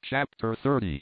Chapter 30.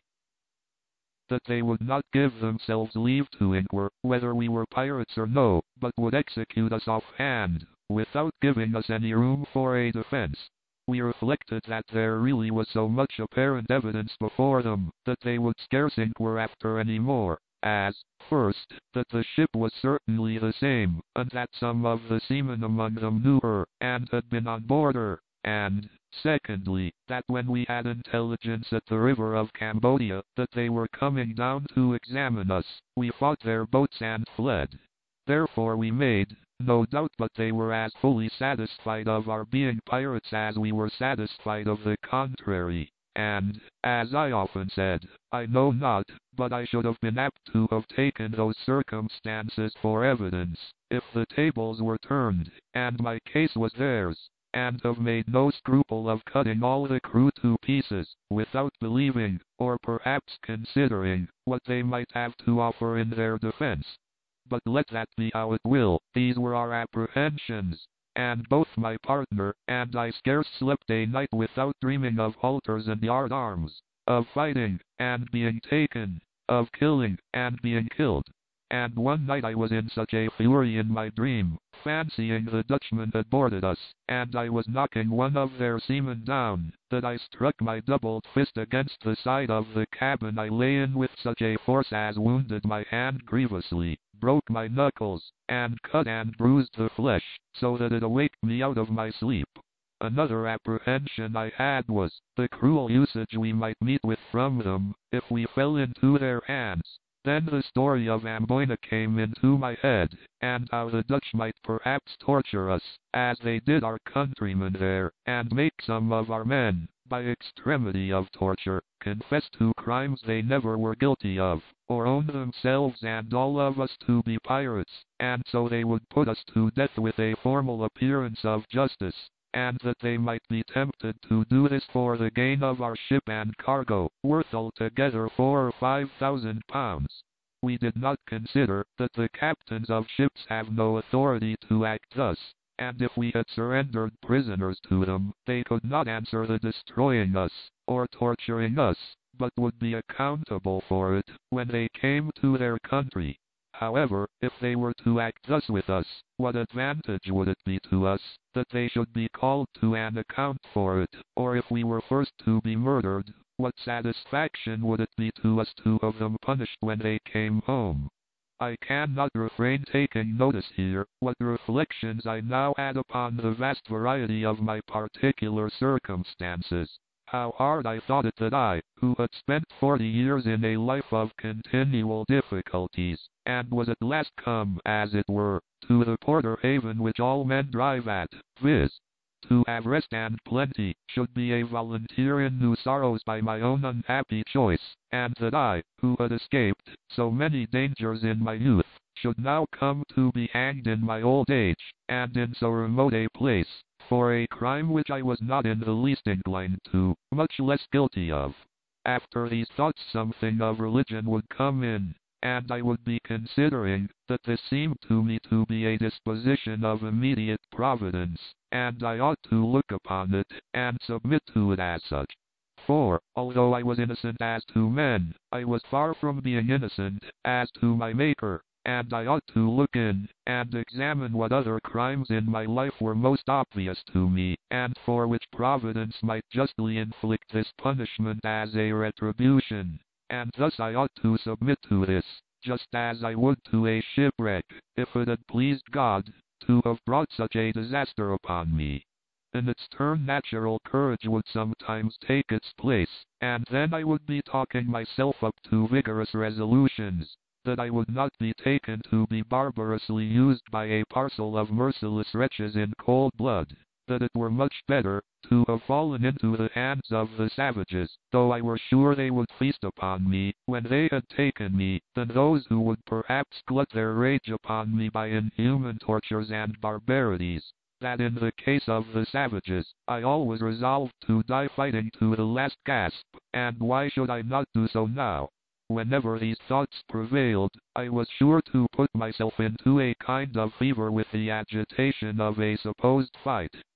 That they would not give themselves leave to inquire whether we were pirates or no, but would execute us off-hand, without giving us any room for a defense. We reflected that there really was so much apparent evidence before them, that they would scarce inquire after any more, as, first, that the ship was certainly the same, and that some of the seamen among them knew her, and had been on board her, and, secondly, that when we had intelligence at the river of Cambodia that they were coming down to examine us, we fought their boats and fled. Therefore we made no doubt but they were as fully satisfied of our being pirates as we were satisfied of the contrary, and, as I often said, I know not, but I should have been apt to have taken those circumstances for evidence, if the tables were turned, and my case was theirs, and have made no scruple of cutting all the crew to pieces, without believing, or perhaps considering, what they might have to offer in their defense. But let that be how it will, these were our apprehensions, and both my partner and I scarce slept a night without dreaming of halters and yard arms, of fighting, and being taken, of killing, and being killed. And one night I was in such a fury in my dream, fancying the Dutchmen had boarded us, and I was knocking one of their seamen down, that I struck my doubled fist against the side of the cabin I lay in with such a force as wounded my hand grievously, broke my knuckles, and cut and bruised the flesh, so that it awaked me out of my sleep. Another apprehension I had was, the cruel usage we might meet with from them, if we fell into their hands. Then the story of Amboina came into my head, and how the Dutch might perhaps torture us, as they did our countrymen there, and make some of our men, by extremity of torture, confess to crimes they never were guilty of, or own themselves and all of us to be pirates, and so they would put us to death with a formal appearance of justice, and that they might be tempted to do this for the gain of our ship and cargo, worth altogether 4,000 or 5,000 pounds. We did not consider that the captains of ships have no authority to act thus, and if we had surrendered prisoners to them, they could not answer the destroying us, or torturing us, but would be accountable for it, when they came to their country. However, if they were to act thus with us, what advantage would it be to us, that they should be called to an account for it, or if we were first to be murdered, what satisfaction would it be to us to have them punished when they came home? I cannot refrain taking notice here, what reflections I now had upon the vast variety of my particular circumstances. How hard I thought it that I, who had spent 40 years in a life of continual difficulties, and was at last come, as it were, to the Porter haven which all men drive at, viz., to have rest and plenty, should be a volunteer in new sorrows by my own unhappy choice, and that I, who had escaped so many dangers in my youth, should now come to be hanged in my old age, and in so remote a place, for a crime which I was not in the least inclined to, much less guilty of. After these thoughts something of religion would come in, and I would be considering that this seemed to me to be a disposition of immediate providence, and I ought to look upon it, and submit to it as such. For, although I was innocent as to men, I was far from being innocent as to my Maker, and I ought to look in, and examine what other crimes in my life were most obvious to me, and for which Providence might justly inflict this punishment as a retribution. And thus I ought to submit to this, just as I would to a shipwreck, if it had pleased God to have brought such a disaster upon me. In its turn natural courage would sometimes take its place, and then I would be talking myself up to vigorous resolutions, that I would not be taken to be barbarously used by a parcel of merciless wretches in cold blood, that it were much better to have fallen into the hands of the savages, though I were sure they would feast upon me when they had taken me, than those who would perhaps glut their rage upon me by inhuman tortures and barbarities. That in the case of the savages, I always resolved to die fighting to the last gasp, and why should I not do so now? Whenever these thoughts prevailed, I was sure to put myself into a kind of fever with the agitation of a supposed fight,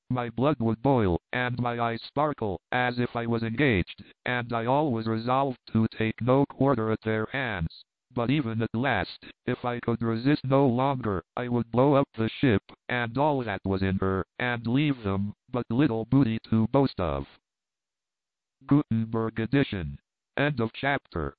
My blood would boil, and my eyes sparkle, as if I was engaged, and I always resolved to take no quarter at their hands. But even at last, if I could resist no longer, I would blow up the ship, and all that was in her, and leave them but little booty to boast of. Gutenberg edition. End of chapter.